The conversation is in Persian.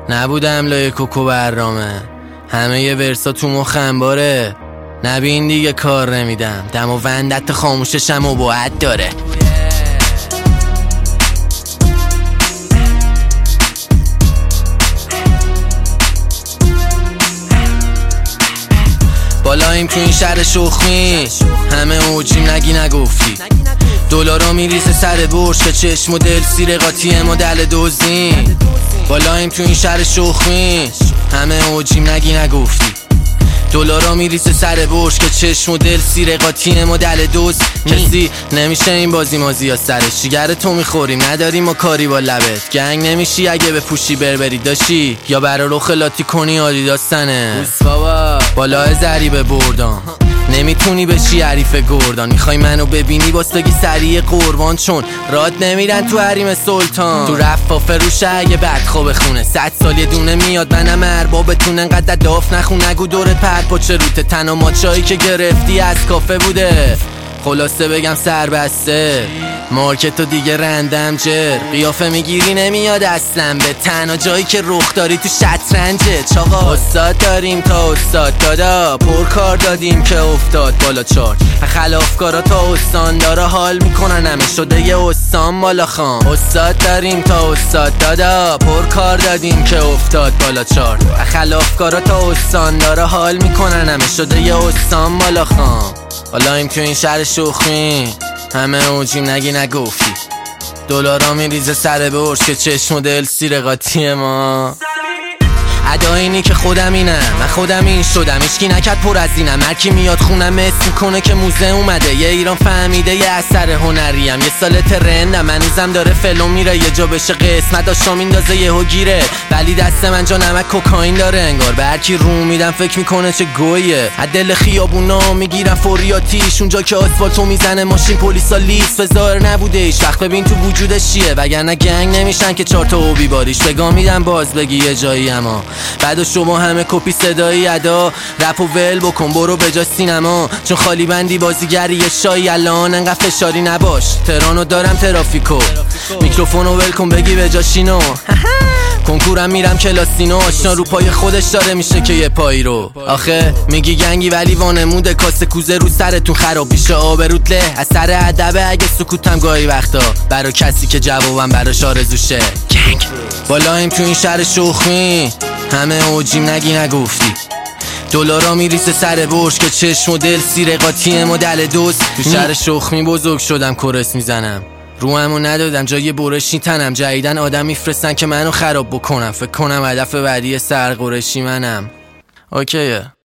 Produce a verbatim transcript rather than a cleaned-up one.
نبودم لای کوکو برنامه، همه یه ورسا تو مخم باره. نبین دیگه کار نمیدم، دم و وندت خاموششم و باید داره. بالایم تو این شهر شخمی، همه اوجیم نگی نگفتی. دلارا میریزه سر برش که چشم و دل سیر قاطی مدل دوزین. بالایم تو این شهر شخمی، همه اوجیم نگی نگفتی. دلارا میریزه سر برش که چشم و دل سیر قاطی مدل دوز. کسی نمیشه این بازی مازی یا سرش، جگر تو میخوریم نداریم و کاری با لبت. گنگ نمیشی اگه به پوشی بربری داشی، یا برا رو خلاتی کنی عالی داستنه. بالا ضریب بردان نمیتونی بشی حریف گردان. میخوای منو ببینی باستگی سریع قربان، چون راد نمیرن تو حریم سلطان. تو رفا فروشه اگه بد خواب خونه، صد سال یه دونه میاد منم اربابتون. انقدر داف نخون نگو دورت پر پاچه روته، تنها ماچایی که گرفتی از کافه بوده. خلاصه بگم سربسته مارکتو دیگه رندم جر، قیافه میگیری نمیاد اصلا به تنها جایی که رخ داری تو شطرنجه. چاقا استاد داریم تا استاد دادا، پر کار دادیم که افتاد بالا چارت. خلافکارا تا استاندارا حال میکنن همه شده یه استان بالا خان. استاد داریم تا استاد دادا، پر کار دادیم که افتاد بالا چارت. خلافکارا تا استاندارا حال میکنن همه شده یه استان بالا خان. بالایم تو این شهر شخمی، همه اوجیم نگی نگفتی. دلارا میریزه سر برش که چشم و دل سیر قاطی ما. ادا اینی که خودم اینم، من خودم این شدم، اشکی نکرد پر از اینم. هرکی میاد خونم اسم میکنه که موزه اومده. یه ایران فهمیده یه اثر هنریم، یه سال ترندم هنوزم داره فلو میره. یه جا بشه قسمت داشتا میندازه یهو گیره، ولی دست من جا نمک کوکائین داره انگار. به هرکی رو میدم فکر میکنه چه گویه. از دل خیابونا میگیرم فوریاتیش، اونجا که آسفالتو میزنه ماشین پلیسا لیست فزار نبوده ایش وقت. ببین تو وجودش چیه، وگرنه گنگ نمیشن که چهار تا اوبی باریش. بگا میدم باز بگی یه جایی، اما بعد شما همه کپی صدایی ادا. رپ و ول بکن برو بجا سینما، چون خالی بندی بازیگری شایی. الان انقدر فشاری نباش، ترانو دارم ترافیکو. میکروفونو ول کن بگی بجا شینو. کنکورم میرم کلاسینو، آشنا رو پای خودش داره میشه که یه پایی رو. آخه میگی گنگی ولی وانموده، کاسه کوزه رو سرتون خراب میشه آبروت له. از سر ادبه اگه سکوتم گاهی وقتا، برا کسی که جوابم براش آرزوشه. گنگ بالایم تو این شهر شخمی، همه اوجیم نگی نگفتی. دلارا میریزه سر برش که چشم و دل سیر قاطی مدل دوست. تو شهر شخمی بزرگ شدم کرس میزنم، روحمو ندادم جای برشی تنم. جدیدن آدم میفرستن که منو خراب بکنم، فکر کنم هدف بعدی سرقرشی منم. اوکیه.